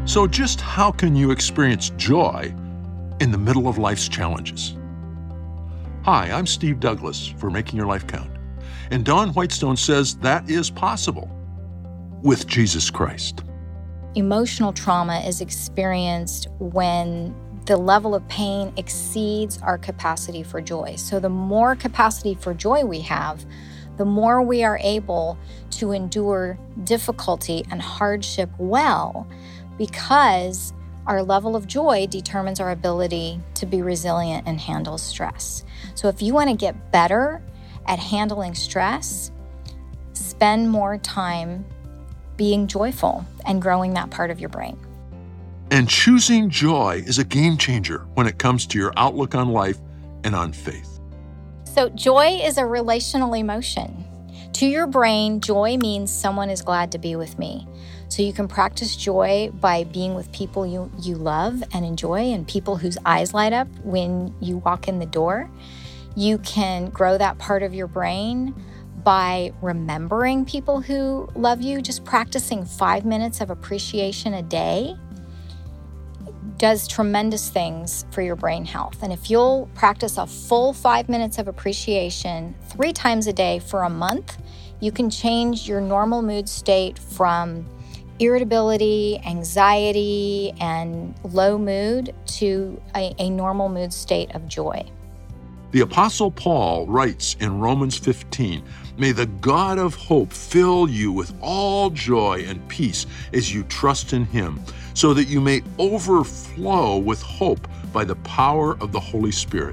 So just how can you experience joy in the middle of life's challenges? Hi, I'm Steve Douglas for Making Your Life Count. And Dawn Whitestone says that is possible with Jesus Christ. Emotional trauma is experienced when the level of pain exceeds our capacity for joy. So the more capacity for joy we have, the more we are able to endure difficulty and hardship well, because our level of joy determines our ability to be resilient and handle stress. So if you want to get better at handling stress, spend more time being joyful and growing that part of your brain. And choosing joy is a game changer when it comes to your outlook on life and on faith. So joy is a relational emotion. To your brain, joy means someone is glad to be with me. So you can practice joy by being with people you love and enjoy, and people whose eyes light up when you walk in the door. You can grow that part of your brain by remembering people who love you. Just practicing 5 minutes of appreciation a day does tremendous things for your brain health. And if you'll practice a full 5 minutes of appreciation 3 times a day for a month, you can change your normal mood state from irritability, anxiety, and low mood to a normal mood state of joy. The Apostle Paul writes in Romans 15, "May the God of hope fill you with all joy and peace as you trust in him, so that you may overflow with hope by the power of the Holy Spirit."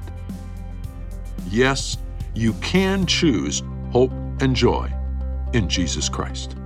Yes, you can choose hope and joy in Jesus Christ.